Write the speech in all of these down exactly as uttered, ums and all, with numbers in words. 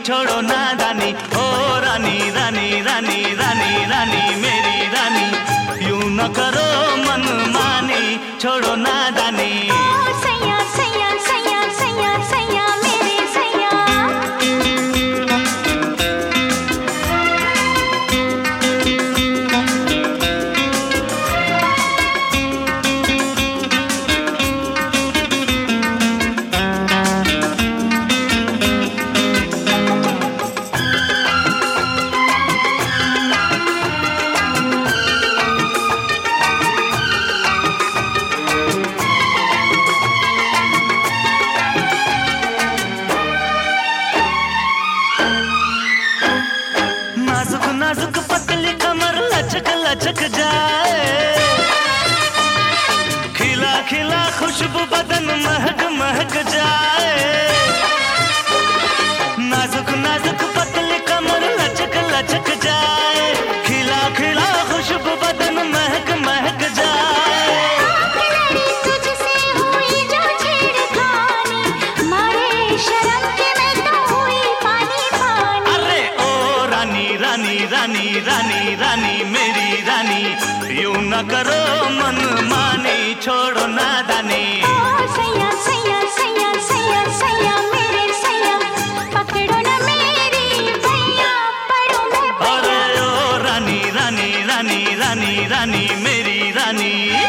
छोड़ो नादानी। ओ रानी रानी रानी रानी रानी मेरी रानी, यूं न करो मनमानी, छोड़ो नादानी। सैया सैया सैया सैया सैया मेरे सैया। नाजुक नाजुक पतली कमर लचक लचक जाए, खिला खिला खुशबू बदन महक महक जाए। नाजुक नाजुक पतली कमर लचक लचक जाए, खिला खिला खुशबू बदन महक महक जाए। तुझसे हुई जो छेड़खानी, मारे शर्म के मैं तो हुई पानी पानी। अरे ओ रानी रानी रानी रानी रानी मेरी रानी, यूं न करो मनमानी, छोड़ो नादानी। सैया सैया सैया सैया सैया मेरे सैया, पकड़ो न मेरी भैया, पड़ो मैं अरे ओ रानी रानी रानी रानी रानी मेरी रानी।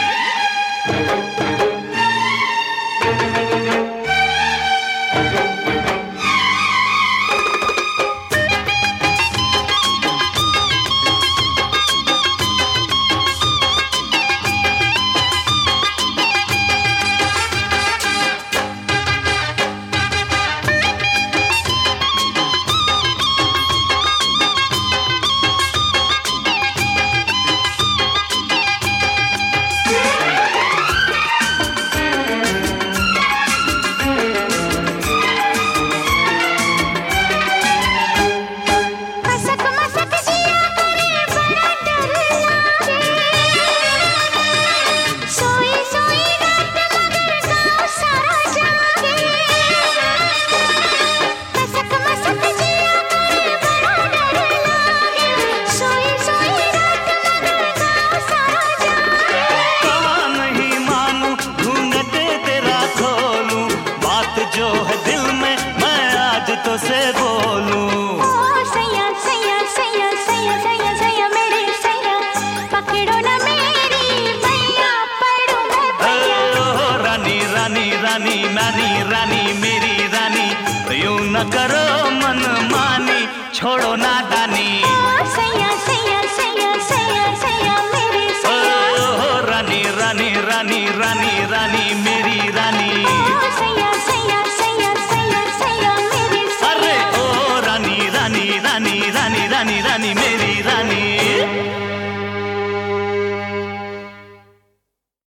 जो है दिल में मैं आज तो से बोलूं। सैया सैया सैया सैया सैया सैया मेरे सैया, पकड़ो न मेरी भैया, पड़ो मैं भैया। ओ रानी रानी रानी नानी रानी मेरी रानी, यूं न करो मनमानी, छोड़ो नादानी। सैया सैया सैया सैया सैया मेरे सैया। ओ रानी रानी रानी रानी रानी